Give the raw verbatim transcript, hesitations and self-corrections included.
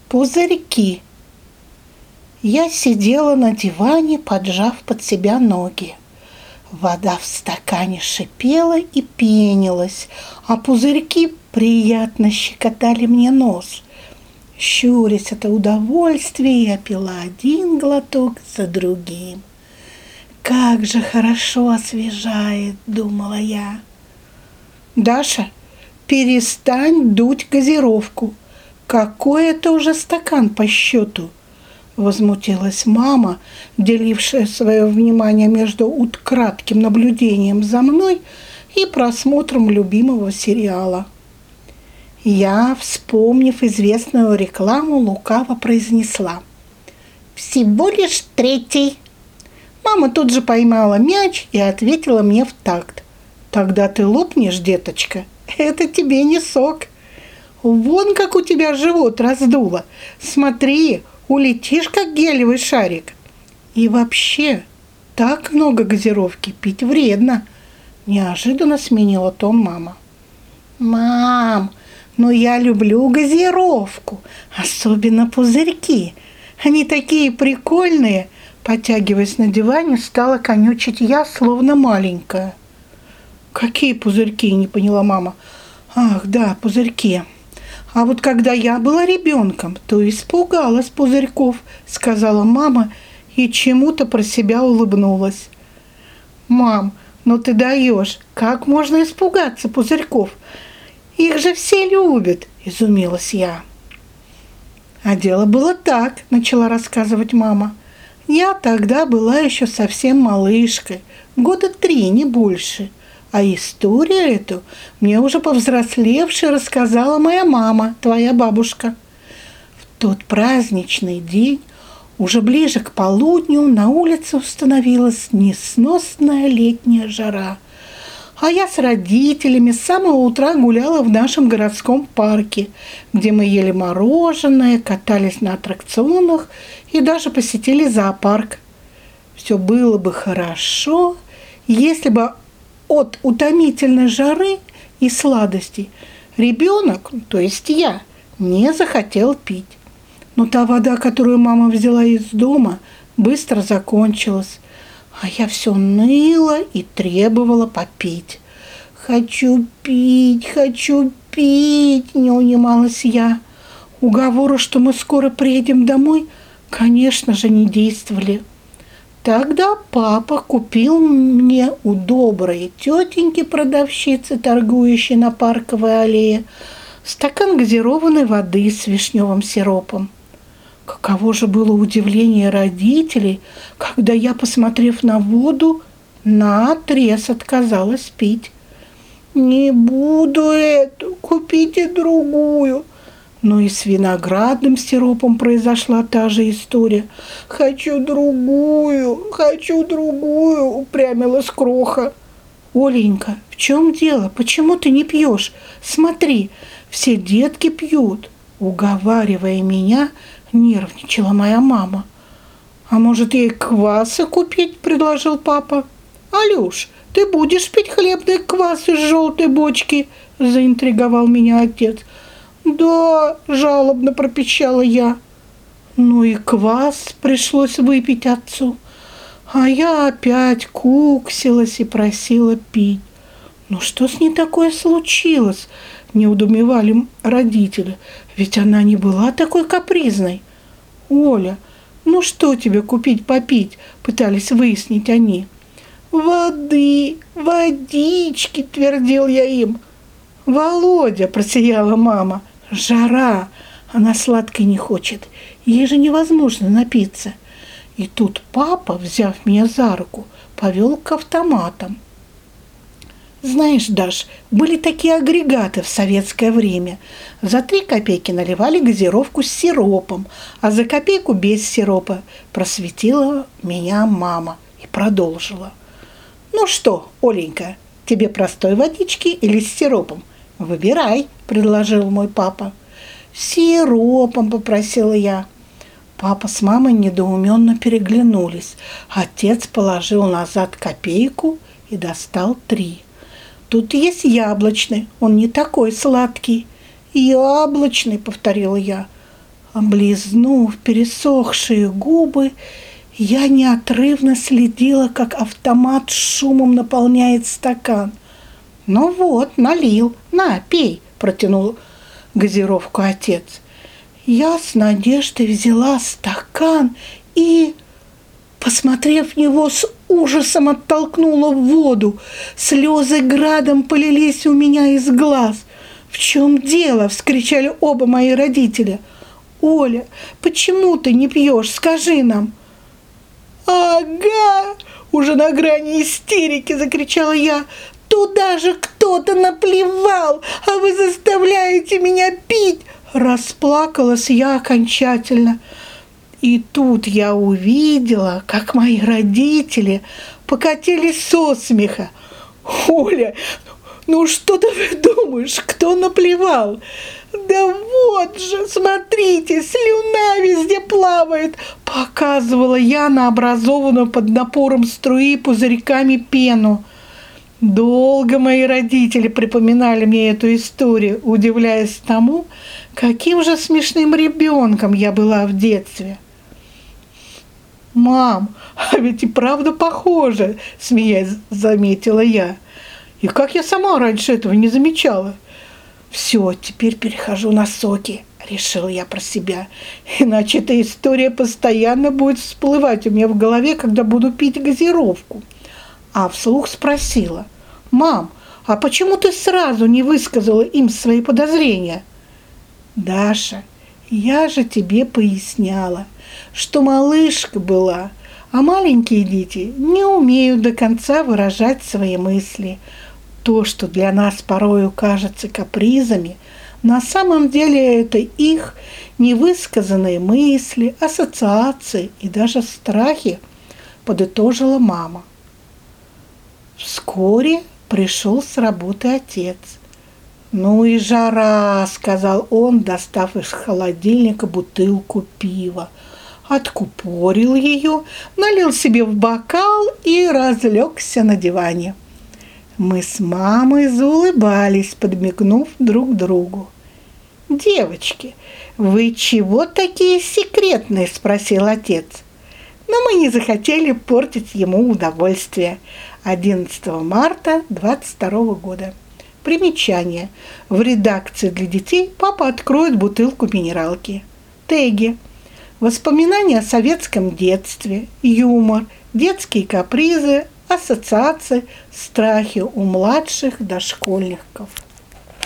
Пузырьки. Я сидела на диване, поджав под себя ноги. Вода в стакане шипела и пенилась, а пузырьки приятно щекотали мне нос. Щурясь от удовольствия, я пила один глоток за другим. «Как же хорошо освежает!» — думала я. «Даша, перестань дуть газировку. Какой это уже стакан по счету?» — возмутилась мама, делившая свое внимание между кратким наблюдением за мной и просмотром любимого сериала. Я, вспомнив известную рекламу, лукаво произнесла: «Всего лишь третий». Мама тут же поймала мяч и ответила мне в такт: «Тогда ты лопнешь, деточка, это тебе не сок. Вон как у тебя живот раздуло. Смотри, улетишь, как гелевый шарик. И вообще, так много газировки пить вредно», — неожиданно сменила тон мама. «Мам, но я люблю газировку, особенно пузырьки. Они такие прикольные», — потягиваясь на диване, стала конючить я, словно маленькая. «Какие пузырьки?» — не поняла мама. «Ах, да, пузырьки. А вот когда я была ребенком, то испугалась пузырьков», — сказала мама и чему-то про себя улыбнулась. «Мам, ну ты даешь, как можно испугаться пузырьков? Их же все любят», — изумилась я. «А дело было так», — начала рассказывать мама. «Я тогда была еще совсем малышкой, года три, не больше. А историю эту мне уже повзрослевшей рассказала моя мама, твоя бабушка. В тот праздничный день, уже ближе к полудню, на улице установилась несносная летняя жара. А я с родителями с самого утра гуляла в нашем городском парке, где мы ели мороженое, катались на аттракционах и даже посетили зоопарк. Все было бы хорошо, если бы от утомительной жары и сладостей ребенок, то есть я, не захотел пить. Но та вода, которую мама взяла из дома, быстро закончилась, а я все ныла и требовала попить. «Хочу пить, хочу пить!» — не унималась я. Уговоры, что мы скоро приедем домой, конечно же, не действовали. Тогда папа купил мне у доброй тетеньки-продавщицы, торгующей на Парковой аллее, стакан газированной воды с вишневым сиропом. Каково же было удивление родителей, когда я, посмотрев на воду, наотрез отказалась пить. «Не буду эту, купите другую». Но и с виноградным сиропом произошла та же история. «Хочу другую, хочу другую», — упрямилась Кроха. «Оленька, в чем дело? Почему ты не пьешь? Смотри, все детки пьют», — уговаривая меня, нервничала моя мама. «А может, ей кваса купить?» — предложил папа. «Алюш, ты будешь пить хлебный квас из желтой бочки?» — заинтриговал меня отец. «Да», — жалобно пропищала я. Ну и квас пришлось выпить отцу. А я опять куксилась и просила пить. «Ну что с ней такое случилось?» — неудумевали родители. «Ведь она не была такой капризной». «Оля, ну что тебе купить попить?» — пытались выяснить они. «Воды, водички», — твердил я им. «Володя», — просияла мама, — «жара, она сладкой не хочет, ей же невозможно напиться». И тут папа, взяв меня за руку, повел к автоматам. Знаешь, Даш, были такие агрегаты в советское время. За три копейки наливали газировку с сиропом, а за копейку без сиропа. Просветила меня мама и продолжила. «Ну что, Оленька, тебе простой водички или с сиропом? Выбирай», — предложил мой папа. «С сиропом», — попросила я. Папа с мамой недоуменно переглянулись. Отец положил назад копейку и достал три. «Тут есть яблочный, он не такой сладкий». «Яблочный», — повторила я. Облизнув пересохшие губы, я неотрывно следила, как автомат шумом наполняет стакан. «Ну вот, налил. На, пей», – протянул газировку отец. Я с надеждой взяла стакан и, посмотрев в него, с ужасом оттолкнула в воду. Слезы градом полились у меня из глаз. «В чем дело?» – вскричали оба мои родителя. «Оля, почему ты не пьешь? Скажи нам». «Ага!» – уже на грани истерики закричала я. «Туда же кто-то наплевал, а вы заставляете меня пить!» Расплакалась я окончательно. И тут я увидела, как мои родители покатились со смеха. «Оля, ну что ты думаешь, кто наплевал?» «Да вот же, смотрите, слюна везде плавает!» Показывала я на образованную под напором струи пузырьками пену. Долго мои родители припоминали мне эту историю, удивляясь тому, каким же смешным ребенком я была в детстве. «Мам, а ведь и правда похоже», – смеясь заметила я. «И как я сама раньше этого не замечала?» «Все, теперь перехожу на соки», – решила я про себя. «Иначе эта история постоянно будет всплывать у меня в голове, когда буду пить газировку». А вслух спросила: «Мам, а почему ты сразу не высказала им свои подозрения?» «Даша, я же тебе поясняла, что малышка была, а маленькие дети не умеют до конца выражать свои мысли. То, что для нас порою кажется капризами, на самом деле это их невысказанные мысли, ассоциации и даже страхи», – подытожила мама. Вскоре пришел с работы отец. «Ну и жара», – сказал он, достав из холодильника бутылку пива. Откупорил ее, налил себе в бокал и разлегся на диване. Мы с мамой заулыбались, подмигнув друг другу. «Девочки, вы чего такие секретные?» – спросил отец. Но мы не захотели портить ему удовольствие. одиннадцатого марта двадцать второго года. Примечание. В редакции для детей папа откроет бутылку минералки. Теги. Воспоминания о советском детстве, юмор, детские капризы, ассоциации, страхи у младших дошкольников.